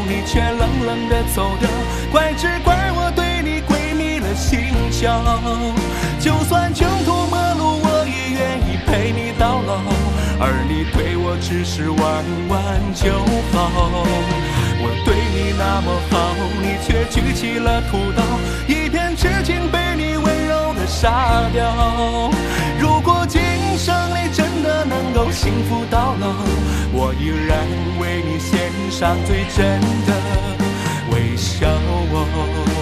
你却冷冷地走掉，怪只怪我对你鬼迷了心窍。就算穷途末路，我也愿意陪你到老，而你对我只是玩玩就好。我对你那么好，你却举起了屠刀，一片痴情被你温柔地杀掉。如果今生你真的能够幸福到老，我依然为你献上最真的微笑。